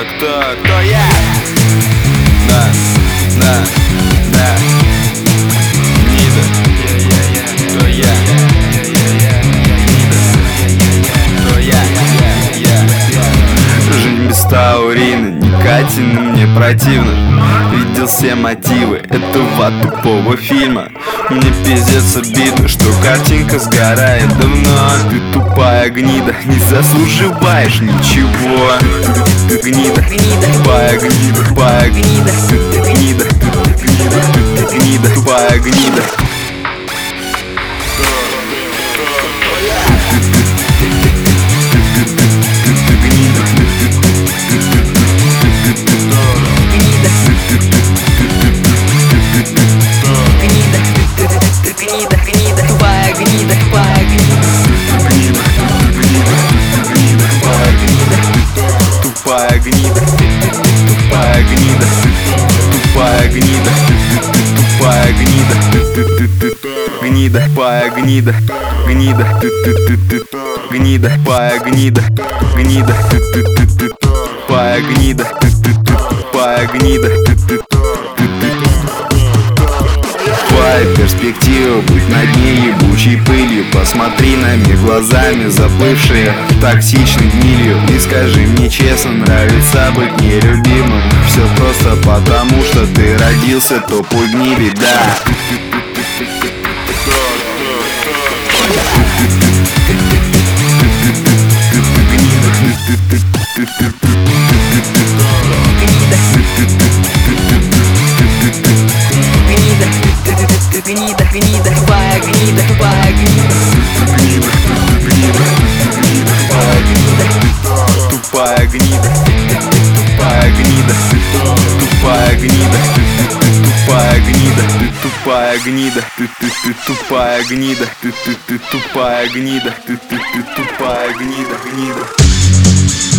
Кто я? Да. Гнида. Кто я? Кто я? Жизнь без таурина, никотина мне противно. Видел все мотивы этого тупого фильма. Мне пиздец обидно, что картинка сгорает давно. Ты тупая гнида, не заслуживаешь ничего. Ты гнида, тупая гнида, тупая гнида, гнида, гнида, тупая гнида. Тупая гнида, тупая гнида, тупая гнида, тупая гнида, гнида, тупая гнида, гнида, гнида, тупая гнида, гнида, тупая гнида, тупая гнида. Твоя перспектива быть на дне ебучей пылью. Посмотри на меня глазами, заплывшие токсичной гнилью, и скажи мне честно, нравится быть нелюбимым. Все просто потому, что ты родился тупой гнили, да. Гнида, гнида, тупая гнида, тупая гнида. Тупая гнида, тупая гнида, тупая гнида, тупая гнида, тупая гнида, тупая гнида, тупая гнида, тупая гнида, гнида.